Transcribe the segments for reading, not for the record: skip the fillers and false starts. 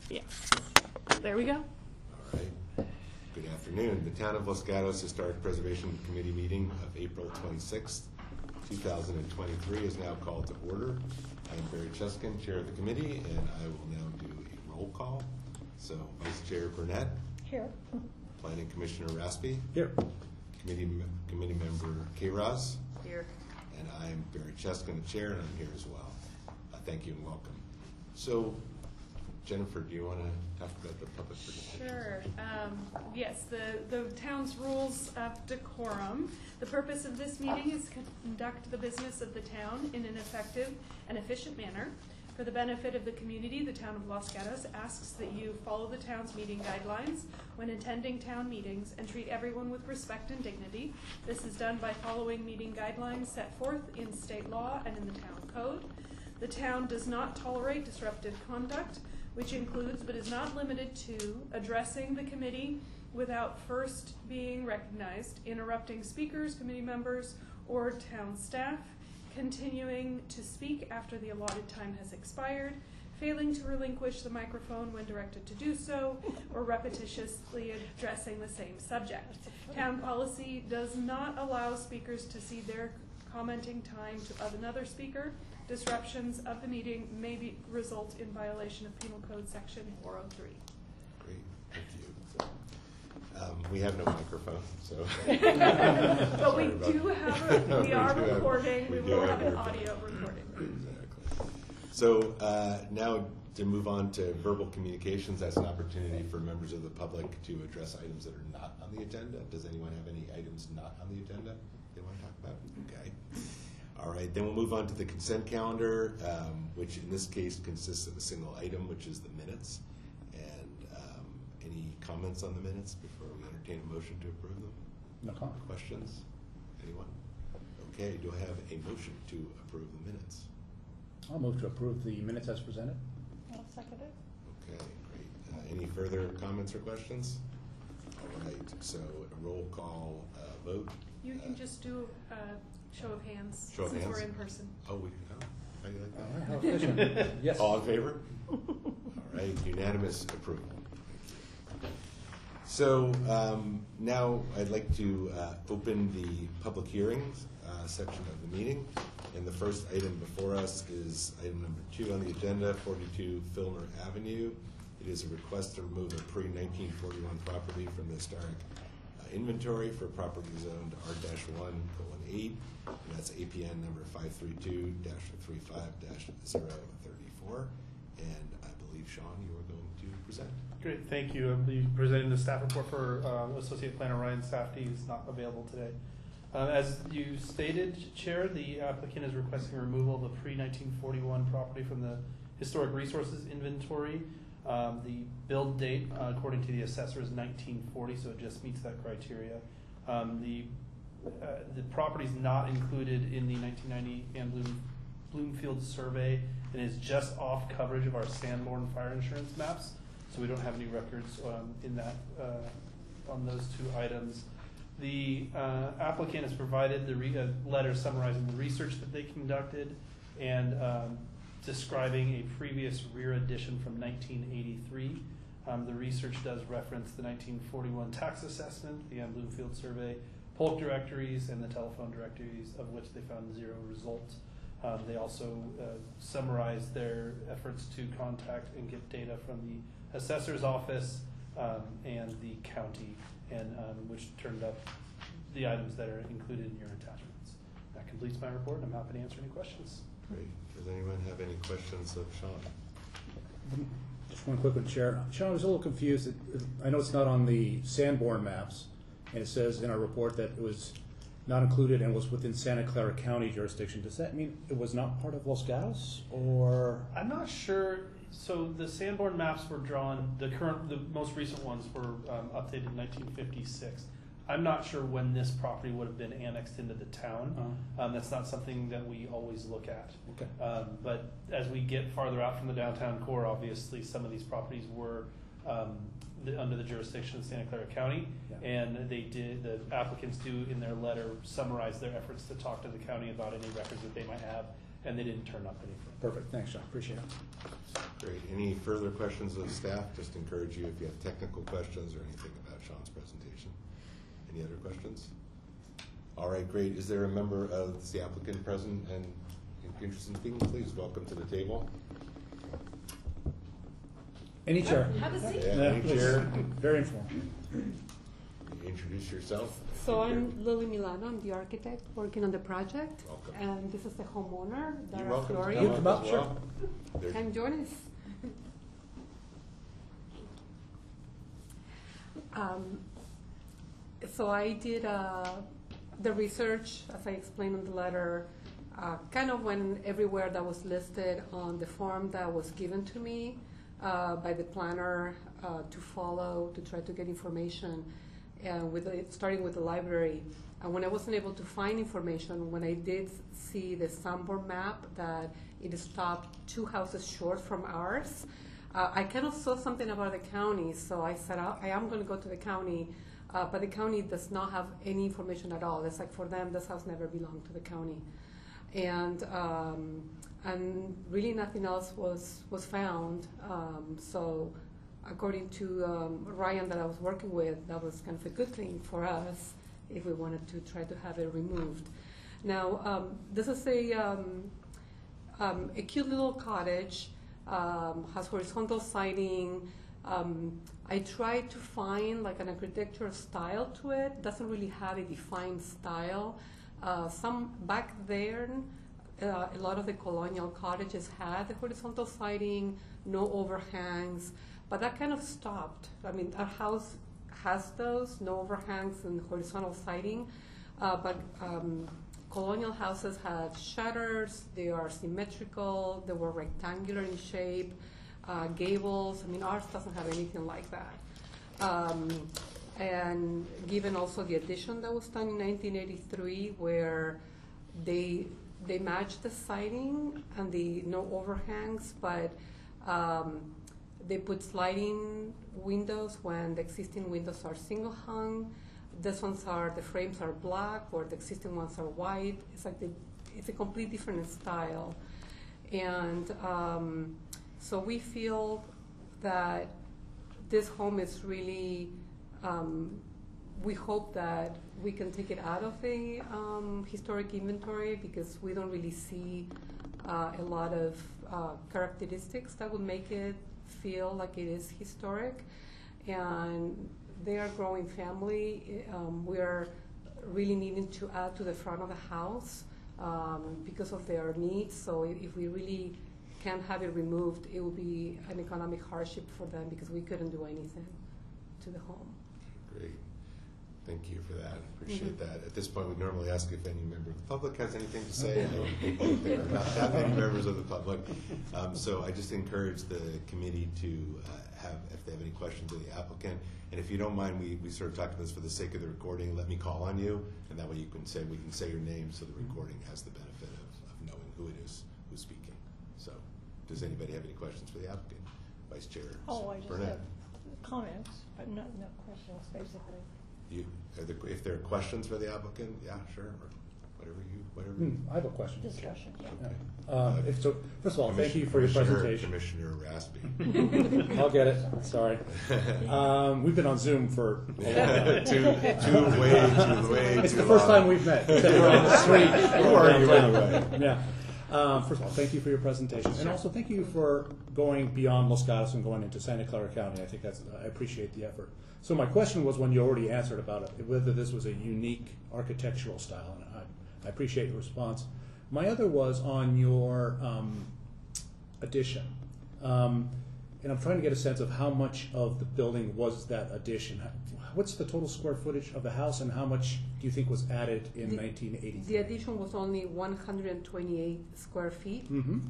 Yeah. There we go. All right. Good afternoon. The Town of Los Gatos Historic Preservation Committee meeting of April 26th, 2023 is now called to order. I am Barry Cheskin, Chair of the committee, and I will now do a roll call. So Vice Chair Burnett. Here. Planning Commissioner Raspy. Here. Committee member K-Roz. Here. And I am Barry Cheskin, the Chair, and I'm here as well. Thank you and welcome. So, Jennifer, do you want to talk about the public participation? Sure. Yes, the town's rules of decorum. The purpose of this meeting is to conduct the business of the town in an effective and efficient manner. For the benefit of the community, the Town of Los Gatos asks that you follow the town's meeting guidelines when attending town meetings and treat everyone with respect and dignity. This is done by following meeting guidelines set forth in state law and in the town code. The town does not tolerate disruptive conduct, which includes but is not limited to addressing the committee without first being recognized, interrupting speakers, committee members, or town staff, continuing to speak after the allotted time has expired, failing to relinquish the microphone when directed to do so, or repetitiously addressing the same subject. Town policy does not allow speakers to cede their commenting time to another speaker. Disruptions of the meeting may result in violation of Penal Code Section 403. Great, thank you. We have no microphone, so. But we are recording. We will have an audio recording. Exactly. So now to move on to verbal communications, that's an opportunity for members of the public to address items that are not on the agenda. Does anyone have any items not on the agenda they want to talk about? Okay. All right, then we'll move on to the consent calendar, which in this case consists of a single item, which is the minutes. And any comments on the minutes before we entertain a motion to approve them? No comment. Questions? Anyone? Okay, do I have a motion to approve the minutes? I'll move to approve the minutes as presented. I'll second it. Okay, great. Any further comments or questions? All right, so a roll call vote. You can just do a show of hands Show of since hands? we're in person. Oh, how do you like that? All right, how efficient. Yes. All in favor? All right, unanimous approval. So now I'd like to open the public hearings section of the meeting. And the first item before us is item number 2 on the agenda, 42 Filmer Avenue. It is a request to remove a pre-1941 property from the historic inventory for property zoned R-1:8, and that's APN number 532-35-034. And I believe, Sean, you are going to present. Great, thank you. I'll be presenting the staff report for Associate Planner Ryan Safdie, who's not available today. As you stated, Chair, the applicant is requesting removal of a pre-1941 property from the Historic Resources Inventory. The build date, according to the assessor, is 1940, so it just meets that criteria. The property is not included in the 1990 Ann Bloomfield survey and is just off coverage of our Sanborn fire insurance maps, so we don't have any records in that on those 2 items. The applicant has provided the letter summarizing the research that they conducted and describing a previous rear addition from 1983. The research does reference the 1941 tax assessment, the Ann Bloomfield survey, polk directories, and the telephone directories, of which they found 0 results. They also summarized their efforts to contact and get data from the assessor's office and the county, and which turned up the items that are included in your attachments. That completes my report, and I'm happy to answer any questions. Great. Does anyone have any questions of Sean? Just one quick one, Chair. Sean, I was a little confused. I know it's not on the Sanborn maps, and it says in our report that it was not included and was within Santa Clara County jurisdiction. Does that mean it was not part of Los Gatos, or? I'm not sure. So the Sanborn maps were drawn. The most recent ones were updated in 1956. I'm not sure when this property would have been annexed into the town. That's not something that we always look at. Okay. But as we get farther out from the downtown core, obviously some of these properties were under the jurisdiction of Santa Clara County, and the applicants do in their letter summarize their efforts to talk to the county about any records that they might have and they didn't turn up anything. Perfect, thanks, John, appreciate it. Great. Any further questions of the staff? Just encourage you if you have technical questions or anything about Sean's presentation. Any other questions? All right, great. Is there a member of the applicant present and interested in speaking? Please welcome to the table. Any chair. Have a seat. Yeah, any please. chair. Very informal. Introduce yourself. So I'm Lily Milano, I'm the architect working on the project. Welcome. And this is the homeowner, You're Dara welcome to Florio. You come up, as sure. well. There- Can you join us? So I did the research, as I explained in the letter, kind of went everywhere that was listed on the form that was given to me by the planner to follow, to try to get information, and starting with the library. And when I wasn't able to find information, when I did see the Sanborn map that it stopped 2 houses short from ours, I kind of saw something about the county, so I said, I am going to go to the county, but the county does not have any information at all. It's like for them, this house never belonged to the county. And really nothing else was found. So according to Ryan that I was working with, that was kind of a good thing for us if we wanted to try to have it removed. Now, this is a cute little cottage, has horizontal siding. I tried to find like an architectural style to it. Doesn't really have a defined style. Some back there, a lot of the colonial cottages had the horizontal siding, no overhangs, but that kind of stopped. I mean, our house has those, no overhangs and horizontal siding, but colonial houses had shutters, they are symmetrical, they were rectangular in shape, gables. I mean, ours doesn't have anything like that. And given also the addition that was done in 1983, where they matched the siding and the no overhangs, but they put sliding windows when the existing windows are single hung. This ones the frames are black, or the existing ones are white. It's like it's a complete different style. And so we feel that this home is really, we hope that we can take it out of the historic inventory, because we don't really see a lot of characteristics that would make it feel like it is historic. And they are a growing family. We're really needing to add to the front of the house because of their needs. So if we really can't have it removed, it will be an economic hardship for them, because we couldn't do anything to the home. Great. Thank you for that. Appreciate that. At this point, we normally ask if any member of the public has anything to say. There are not that many members of the public. So I just encourage the committee to have, if they have any questions of the applicant. And if you don't mind, we sort of talked about this for the sake of the recording. Let me call on you, and that way we can say your name, so the recording has the benefit of knowing who it is who's speaking. So, does anybody have any questions for the applicant? Vice Chair Oh, I just Burnett. have comments, but no questions, basically. If there are questions for the applicant, yeah, sure, or whatever. I have a question. Discussion, yeah. Okay. So, first of all, thank you for your presentation. Commissioner Raspy. I'll get it, sorry. We've been on Zoom for a long time. too way It's too the first long. time we've met. We're on the street. Who are you anyway? Yeah. First of all, thank you for your presentation, and also thank you for going beyond Los Gatos and going into Santa Clara County. I think I appreciate the effort. So my question was, when you already answered about it, whether this was a unique architectural style, and I appreciate your response. My other was on your addition, and I'm trying to get a sense of how much of the building was that addition. What's the total square footage of the house, and how much do you think was added in 1983? The addition was only 128 square feet. Mm-hmm.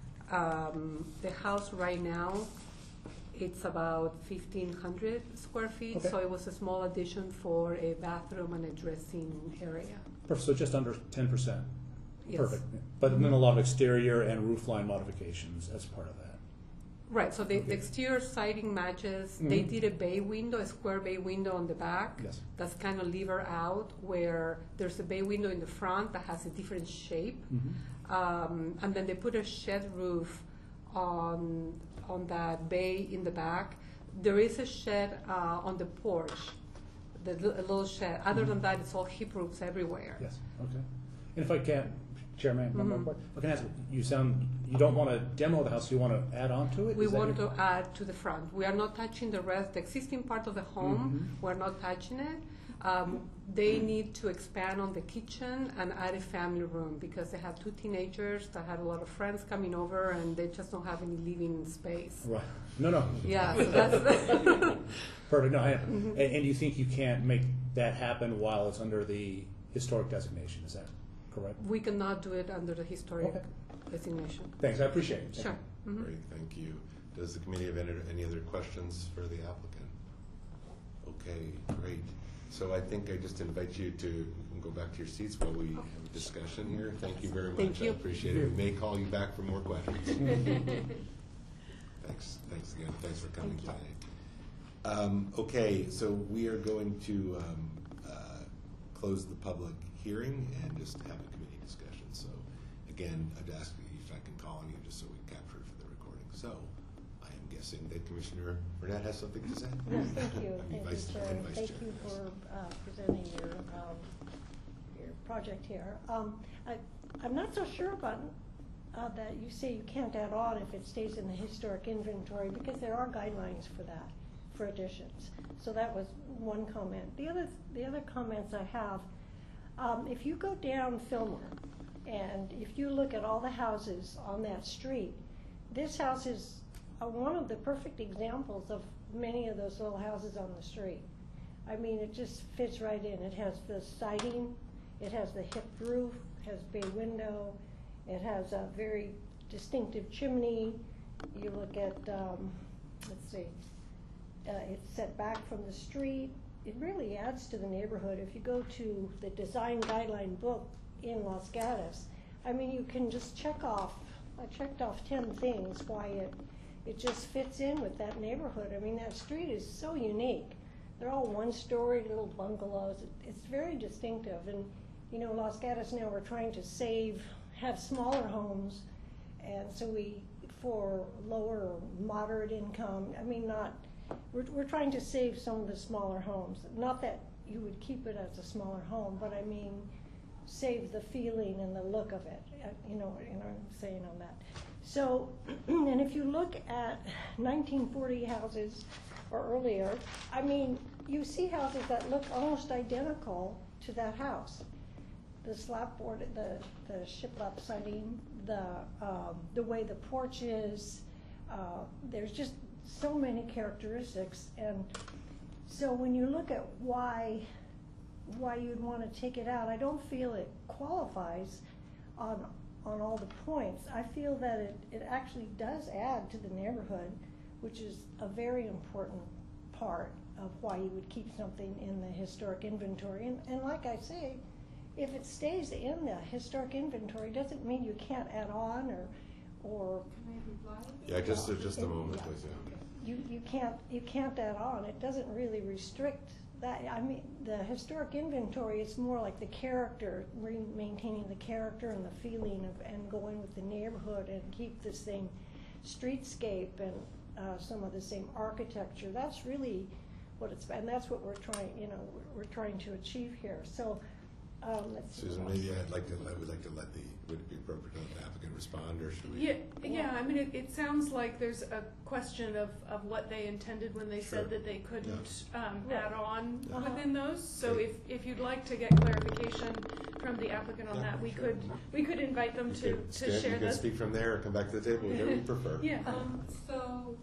The house right now, it's about 1,500 square feet, Okay. so it was a small addition for a bathroom and a dressing area. Perfect. So just under 10%. Yes. Perfect. But then a lot of exterior and roof line modifications as part of that. Right, so the Okay. exterior siding matches. They Mhm. did a bay window, a square bay window on the back. Yes. That's kind of lever out, where there's a bay window in the front that has a different shape. And then they put a shed roof on that bay in the back. There is a shed on the porch, a little shed. Other than that, it's all hip roofs everywhere. Yes, okay. And if I can, Chairman, one more Mhm. question. I can ask, you don't want to demo the house, you want to add on to it? We Is that want your- to add to the front. We are not touching the rest, the existing part of the home. Mhm. We're not touching it. They need to expand on the kitchen and add a family room because they have 2 teenagers that have a lot of friends coming over and they just don't have any living space. Right, no. Yeah, so that's Perfect, no, and you think you can't make that happen while it's under the historic designation, is that correct? we cannot do it under the historic Okay. designation. Thanks, I appreciate it. Thank Sure. you. Mhm. Great, thank you. Does the committee have any other questions for the applicant? Okay, great. So I think I just invite you to go back to your seats while we have a discussion here. Thank you very much. Thank you. I appreciate it. We may call you back for more questions. Thanks again. Thanks for coming tonight. Okay, so we are going to close the public hearing and just have a committee discussion. So again, I'd ask you if I can call on you just so we capture it for the recording. So I am guessing that Commissioner Burnett has something to say? Yes, thank you, Vice- Chair, and and Vice thank Chair, you yes. for presenting your project here. I'm not so sure about that you say you can't add on if it stays in the historic inventory, because there are guidelines for that, for additions. So that was one comment. The other comments I have, if you go down Fillmore, and if you look at all the houses on that street, this house is one of the perfect examples of many of those little houses on the street. I mean, it just fits right in. It has the siding, it has the hip roof, it has bay window, it has a very distinctive chimney. You look at, let's see, it's set back from the street. It really adds to the neighborhood. If you go to the design guideline book in Los Gatos, I mean, you can just check off, I checked off 10 things why it just fits in with that neighborhood. I mean, that street is so unique. They're all one-story little bungalows. It's very distinctive. And, you know, Los Gatos now we're trying to have smaller homes. And so for lower or moderate income, I mean, we're trying to save some of the smaller homes. Not that you would keep it as a smaller home, but I mean, save the feeling and the look of it. You know what I'm saying on that. So, and if you look at 1940 houses or earlier, I mean, you see houses that look almost identical to that house. The slab board, the shiplap siding, the way the porch is, there's just so many characteristics. And so when you look at why you'd want to take it out, I don't feel it qualifies on all the points. I feel that it actually does add to the neighborhood, which is a very important part of why you would keep something in the historic inventory. And like I say, if it stays in the historic inventory, doesn't mean you can't add on or Yeah, just a moment, please. Yeah. you can't add on. It doesn't really restrict that. I mean, the historic inventory is more like the character, maintaining the character and the feeling and going with the neighborhood and keep the same streetscape and some of the same architecture. That's really what and that's what we're trying to achieve here. So, let's see. Susan, maybe I would like to would it be appropriate to let the applicant respond, or should we? Yeah. I mean, it sounds like there's a question of what they intended when they Sure. said that they couldn't Right. add on Uh-huh. within those. So Great. if you'd like to get clarification from the applicant on Yeah, that, we sure. could invite them to You share can this. speak from there or come back to the table, whatever you prefer. Yeah. So,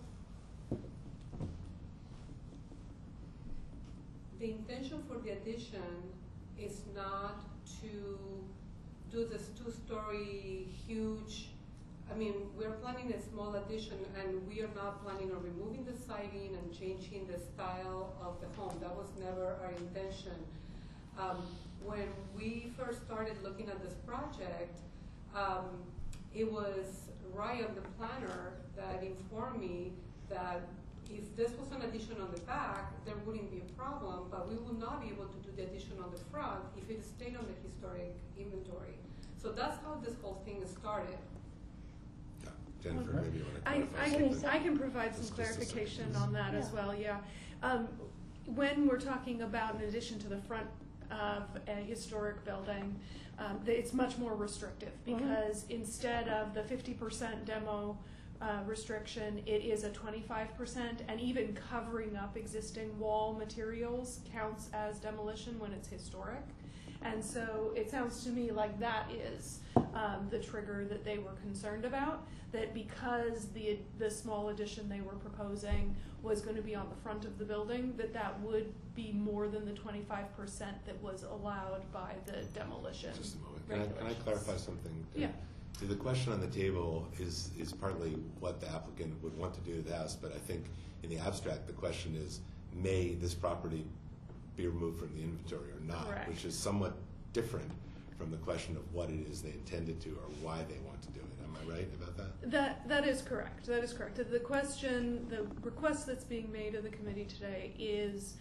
the intention for the addition is not to do this 2-story huge, I mean, we're planning a small addition and we are not planning on removing the siding and changing the style of the home. That was never our intention. When we first started looking at this project, it was Ryan, the planner, that informed me that if this was an addition on the back, there wouldn't be a problem, but we would not be able to do the addition on the front if it stayed on the historic inventory. So that's how this whole thing started. Yeah. Jennifer, maybe you want to I clarify can, something? I can provide some Just a second. clarification on that as Yeah. well, yeah. When we're talking about an addition to the front of a historic building, it's much more restrictive because instead of the 50% demo restriction, it is a 25%, and even covering up existing wall materials counts as demolition when it's historic. And so it sounds to me like that is the trigger that they were concerned about, that because the small addition they were proposing was going to be on the front of the building, that would be more than the 25% that was allowed by the demolition. Just a moment. Can I regulations. clarify something? Yeah. The question on the table is partly what the applicant would want to do to the house, but I think in the abstract the question is, may this property be removed from the inventory or not? Correct. Which is somewhat different from the question of what it is they intended to or why they want to do it. Am I right about that? That is correct. That is correct. The question, the request that's being made of the committee today is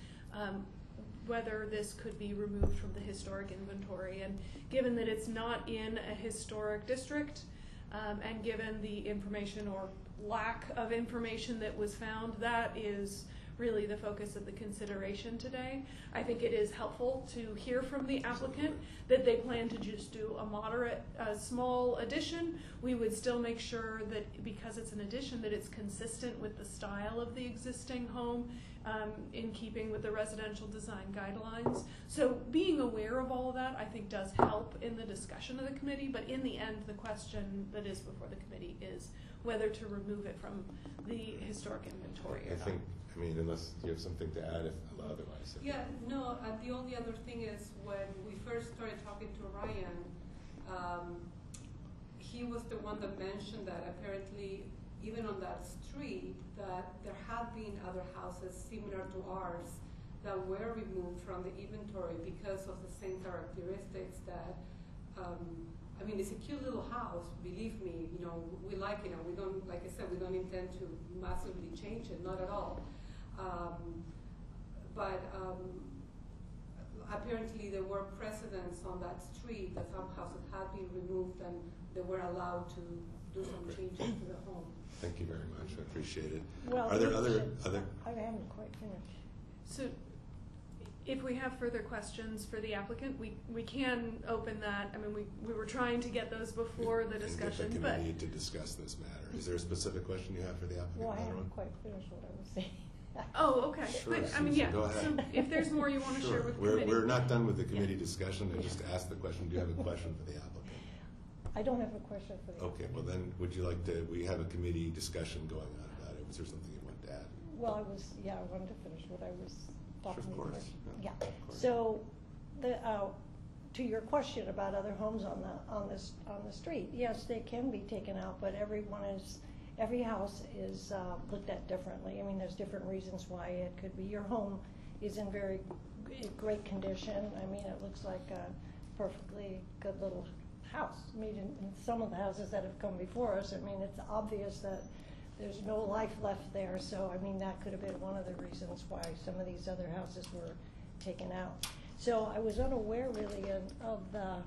whether this could be removed from the historic inventory. And given that it's not in a historic district, and given the information or lack of information that was found, that is really the focus of the consideration today. I think it is helpful to hear from the applicant that they plan to just do a moderate, small addition. We would still make sure that because it's an addition that it's consistent with the style of the existing home, in keeping with the residential design guidelines. So being aware of all of that, I think, does help in the discussion of the committee, but in the end, the question that is before the committee is whether to remove it from the historic inventory or not. I mean, unless you have something to add, if otherwise. Yeah, no, the only other thing is when we first started talking to Ryan, he was the one that mentioned that apparently even on that street that there had been other houses similar to ours that were removed from the inventory because of the same characteristics that, I mean, it's a cute little house, believe me, you know, we like it, and we don't, like I said, we don't intend to massively change it, not at all. But apparently there were precedents on that street that some houses had been removed and they were allowed to do some changes to the home. Thank you very much. I appreciate it. Well, Are there we other? should- I haven't quite finished. So if we have further questions for the applicant, we can open that. I mean, we were trying to get those before the discussion, And get the but committee to discuss this matter. Is there a specific question you have for the applicant? Well, I Another haven't one? quite finished what I was saying. oh, okay. Sure, But I mean, Susan, yeah. go ahead. So if there's more you want to share Sure. with the committee, We're not done with the committee discussion. I just asked the question. Do you have a question for the applicant? I don't have a question for the. Okay. Well, then, would you like to? We have a committee discussion going on about it. Was there something you wanted to add? Well, I wanted to finish what I was talking Sure, of about. course. Yeah. Of course. So, to your question about other homes on the street, yes, they can be taken out, but every house is looked at differently. I mean, there's different reasons why it could be. Your home is in very great condition. I mean, it looks like a perfectly good little house. I mean, in some of the houses that have come before us, I mean, it's obvious that there's no life left there. So, I mean, that could have been one of the reasons why some of these other houses were taken out. So I was unaware really of that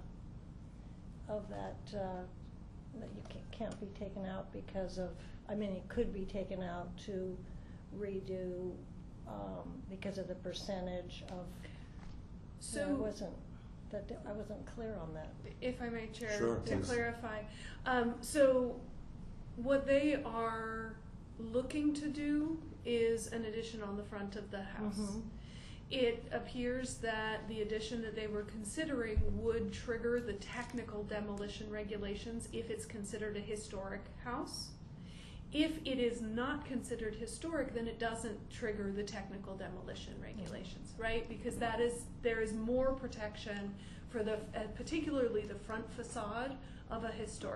you can't be taken out because of, I mean, it could be taken out to redo because of the percentage of, So I wasn't clear on that. if I may, Chair, Sure, to please. clarify. So what they are looking to do is an addition on the front of the house. Mhm. It appears that the addition that they were considering would trigger the technical demolition regulations if it's considered a historic house. If it is not considered historic, then it doesn't trigger the technical demolition regulations, right? Because there is more protection for particularly the front facade of a historic home.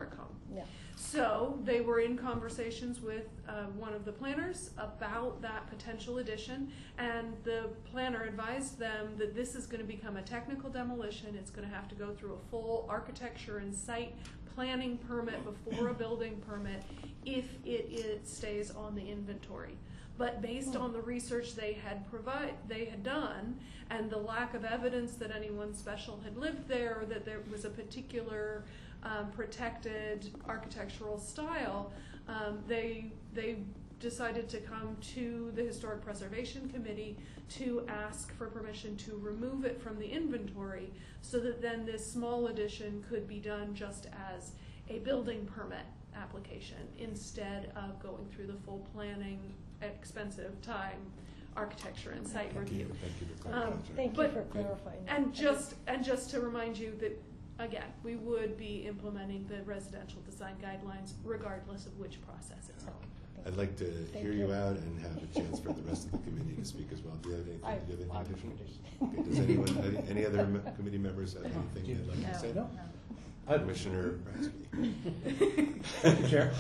Yeah. So they were in conversations with one of the planners about that potential addition, and the planner advised them that this is going to become a technical demolition. It's going to have to go through a full architecture and site planning permit before a building permit if it stays on the inventory. But based on the research they had done, and the lack of evidence that anyone special had lived there, or that there was a particular protected architectural style, they decided to come to the Historic Preservation Committee to ask for permission to remove it from the inventory, so that then this small addition could be done just as a building permit application instead of going through the full planning, expensive time, architecture and site review. Thank you for clarifying. Thank you for clarifying. that. And just to remind you that, again, we would be implementing the residential design guidelines regardless of which process it's on. I'd like to Thank hear you. you out and have a chance for the rest of the committee to speak as well. Do you have anything? I- Do you have I anything would additional? Okay, does anyone, any other committee members have anything they'd like to say? No. Commissioner Bransky. Thank you, Chair.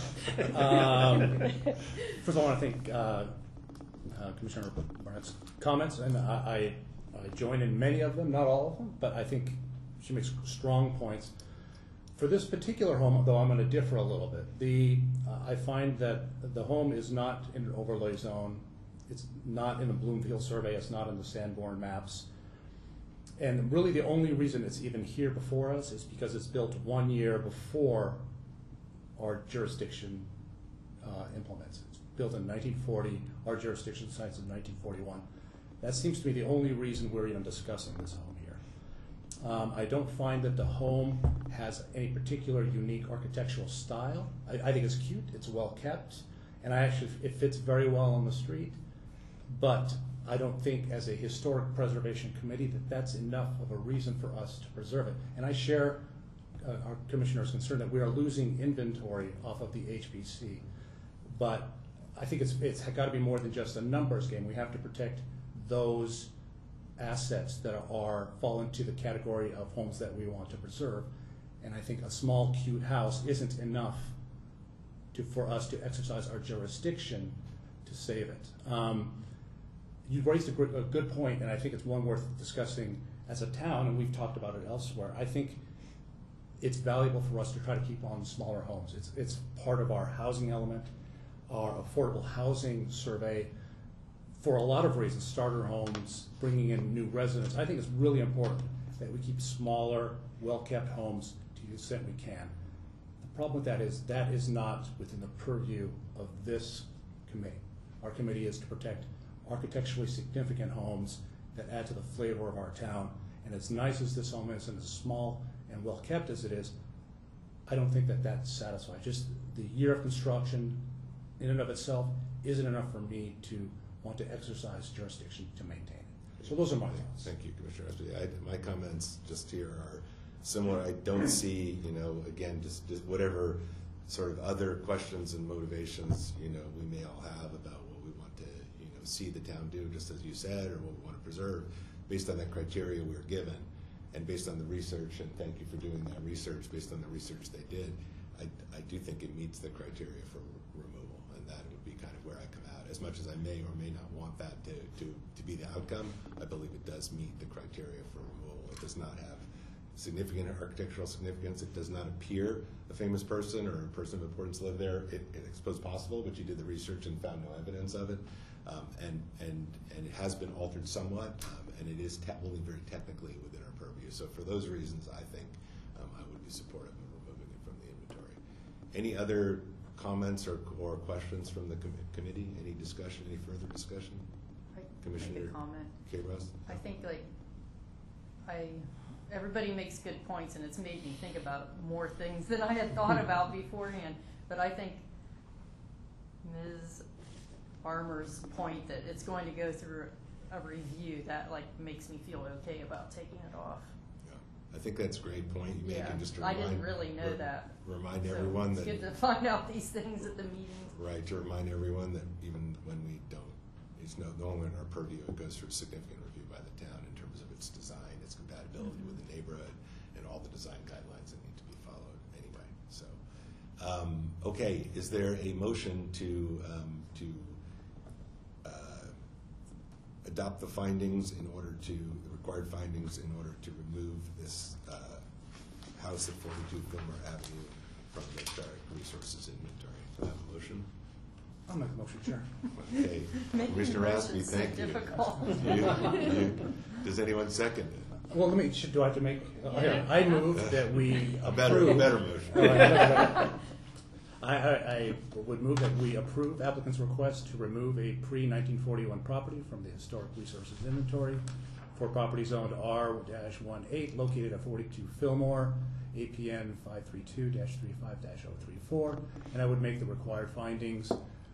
First of all, I want to thank Commissioner Barnett's comments, and I join in many of them, not all of them, but I think she makes strong points. For this particular home, though, I'm going to differ a little bit. I find that the home is not in an overlay zone. It's not in the Bloomfield survey. It's not in the Sanborn maps. And really the only reason it's even here before us is because it's built 1 year before our jurisdiction implements it. It's built in 1940. Our jurisdiction cites in 1941. That seems to be the only reason we're even discussing this home here. I don't find that the home has any particular unique architectural style. I think it's cute, it's well kept, and it fits very well on the street. But I don't think as a historic preservation committee that that's enough of a reason for us to preserve it. And I share our commissioner's concern that we are losing inventory off of the HBC. But I think it's got to be more than just a numbers game. We have to protect those assets that fall into the category of homes that we want to preserve. And I think a small, cute house isn't enough for us to exercise our jurisdiction to save it. You raised a good point, and I think it's one worth discussing as a town, and we've talked about it elsewhere. I think it's valuable for us to try to keep on smaller homes. It's part of our housing element, our affordable housing survey, for a lot of reasons, starter homes, bringing in new residents. I think it's really important that we keep smaller, well-kept homes to the extent we can. The problem with that is not within the purview of this committee. Our committee is to protect architecturally significant homes that add to the flavor of our town. And as nice as this home is, and as small and well-kept as it is, I don't think that that's satisfied. Just the year of construction in and of itself isn't enough for me to want to exercise jurisdiction to maintain it. So those are my thoughts. Thank you, Commissioner Ashby. My comments just here are similar. I don't see, again, just whatever sort of other questions and motivations, we may all have about what we want to, see the town do, just as you said, or what we want to preserve, based on that criteria we're given, and based on the research, and thank you for doing that research, based on the research they did, I do think it meets the criteria for removal, and that would be kind of where I come out. As much as I may or may not want that to be the outcome, I believe it does meet the criteria for removal. It does not have significant architectural significance. It does not appear a famous person or a person of importance lived there. It suppose possible, but you did the research and found no evidence of it. And it has been altered somewhat, and it is only very technically within our purview. So for those reasons, I think I would be supportive of removing it from the inventory. Any other comments or questions from the committee? Any discussion? Any further discussion? Commissioner Make a comment. K-Ross? I think everybody makes good points, and it's made me think about more things than I had thought about beforehand. But I think Ms. Armour's point that it's going to go through a review, that makes me feel okay about taking it off. Yeah. I think that's a great point you make. And just to I didn't really know that. Remind So everyone it's that good to find out these things at the meetings. right, to remind everyone that even when we don't, it's no longer in our purview, it goes through a significant review by the town in terms of its design, its compatibility with the neighborhood, and all the design guidelines that need to be followed anyway. So Okay, is there a motion to adopt the findings the required findings in order to remove this house at 42 Fillmore Avenue from the historic resources inventory? Do I have a motion? I'll make a motion, Chair. Okay, Making Commissioner Raspy, motions so thank you. difficult. Does anyone second it? Well, do I have to make, here, I move that we A better approve. motion. I would move that we approve applicant's request to remove a pre-1941 property from the historic resources inventory for property zoned R-18 located at 42 Fillmore, APN 532-35-034, and I would make the required findings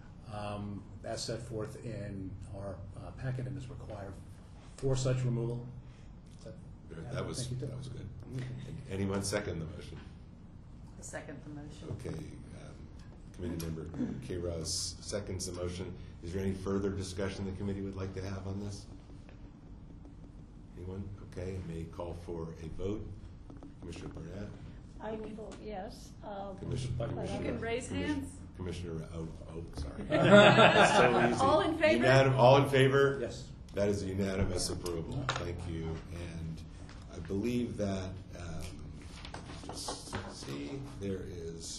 as set forth in our packet and is required for such removal. That was Thank you, good. Anyone second the motion? I second the motion. Okay, committee member K-Ross seconds the motion. Is there any further discussion the committee would like to have on this? Anyone? Okay, may call for a vote. Commissioner Burnett? I will vote yes. You can raise hands. Commissioner, sorry. That's so easy. All in favor? All in favor? Yes. That is a unanimous approval. Thank you. And I believe that, just see, there is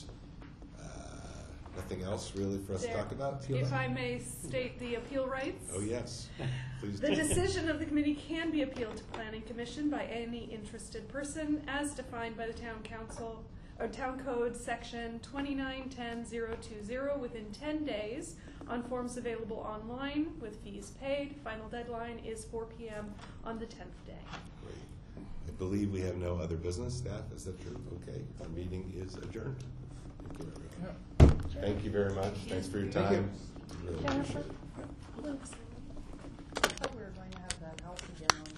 nothing else really for us to talk about? If I may state the appeal rights. Oh, yes. Please The do. decision of the committee can be appealed to Planning Commission by any interested person as defined by the Town Council or Town Code Section 2910.020 within 10 days on forms available online with fees paid. Final deadline is 4 p.m. on the 10th day. Great. I believe we have no other business. Staff, is that true? Okay. Our meeting is adjourned. Thank you, everyone. Thank you very much. Thanks for your Thank time. you. Really Jennifer? appreciate it. I thought we were going to have that house again on